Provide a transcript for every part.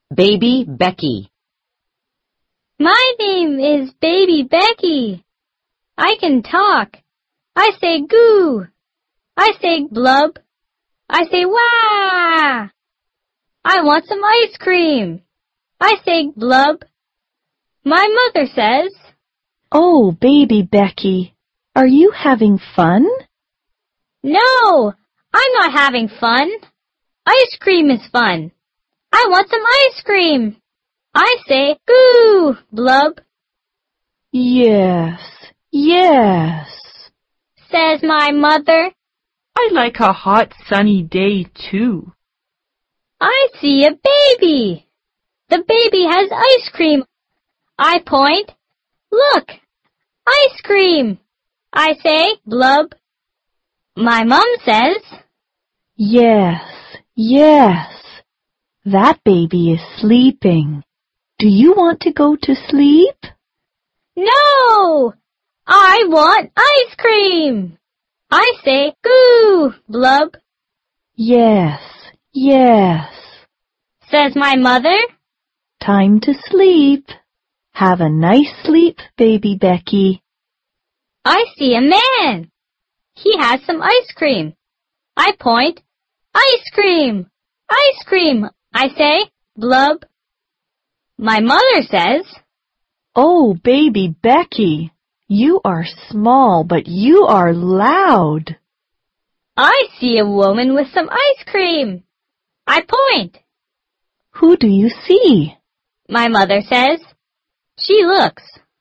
Baby Becky. My name is Baby Becky. I can talk. I say goo. I say blub. I say wah. I want some ice cream. I say blub. My mother says, "Oh, Baby Becky, are you having fun?" "No, I'm not having fun. Ice cream is fun. I want some ice cream." I say, "Goo, blub," "Yes, yes," says my mother. I like a hot sunny day too. I see a baby. The baby has ice cream. I point. Look, ice cream. I say, blub. My mom says, "Yes, yes. That baby is sleeping. Do you want to go to sleep?" "No, I want ice cream." I say, goo, blub, "Yes, yes. says my mother. Time to sleep. Have a nice sleep, Baby Becky." I see a man. He has some ice cream. I point. Ice cream! Ice cream! I say, blub. My mother says, "Oh, Baby Becky, you are small, but you are loud." I see a woman with some ice cream. I point. Who do you see? My mother says, she looks.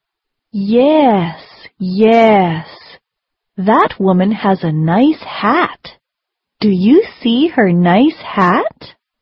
"Yes, yes. That woman has a nice hat. Do you see her nice hat?"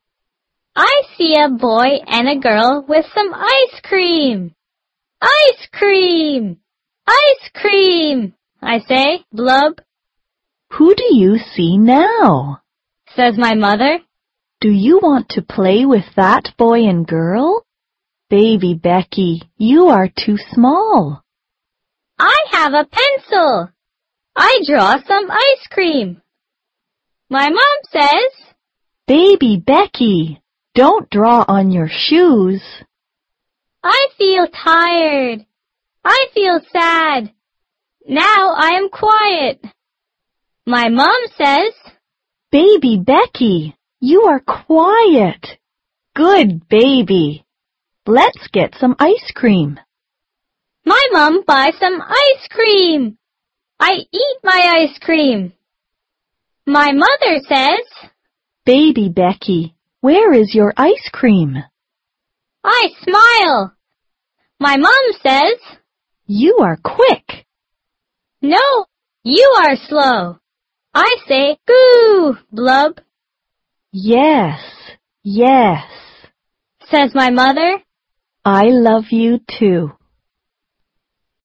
I see a boy and a girl with some ice cream. Ice cream! Ice cream! I say, blub. "Who do you see now?" Says my mother. "Do you want to play with that boy and girl? Baby Becky, you are too small." I have a pencil. I draw some ice cream. My mom says, "Baby Becky, don't draw on your shoes." I feel tired. I feel sad. Now I am quiet. My mom says, "Baby Becky, you are quiet. Good baby. Let's get some ice cream." my mom buys some ice cream. I eat my ice cream. My mother says, "Baby Becky, where is your ice cream?" I smile. My mom says, "You are quick." no, you are slow. I say, goo, blub, "Yes, yes. says my mother. I love you too."